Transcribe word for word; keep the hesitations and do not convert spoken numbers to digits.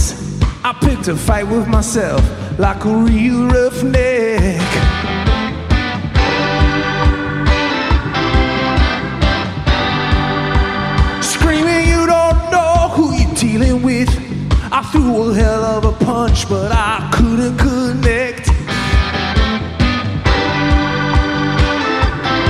this. I picked a fight with myself like a real roughneck. Screaming you don't know who you're dealing with. I threw a hell of a punch, but I couldn't connect.